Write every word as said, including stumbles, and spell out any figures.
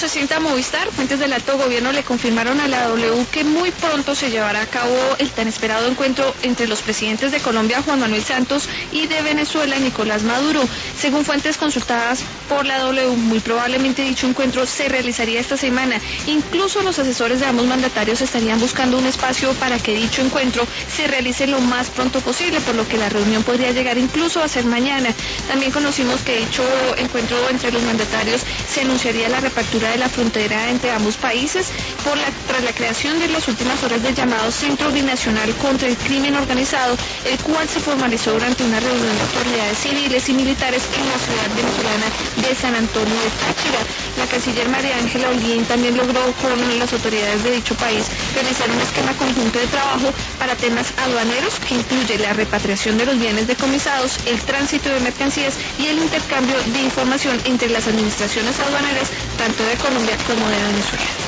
Se sienta Movistar. Fuentes del alto gobierno le confirmaron a la W que muy pronto se llevará a cabo el tan esperado encuentro entre los presidentes de Colombia, Juan Manuel Santos, y de Venezuela, Nicolás Maduro. Según fuentes consultadas por la W, muy probablemente dicho encuentro se realizaría esta semana. Incluso los asesores de ambos mandatarios estarían buscando un espacio para que dicho encuentro se realice lo más pronto posible, por lo que la reunión podría llegar incluso a ser mañana. También conocimos que dicho encuentro entre los mandatarios se anunciaría la reapertura de la frontera entre ambos países por la, tras la creación de las últimas horas del llamado Centro Binacional contra el Crimen Organizado, el cual se formalizó durante una reunión de autoridades civiles y militares en la ciudad venezolana de San Antonio de Táchira. La canciller María Ángela Holguín también logró con las autoridades de dicho país realizar un esquema conjunto de trabajo para temas aduaneros que incluye la repatriación de los bienes decomisados, el tránsito de mercancías y el intercambio de información entre las administraciones aduaneras tanto de Colombia como de Venezuela.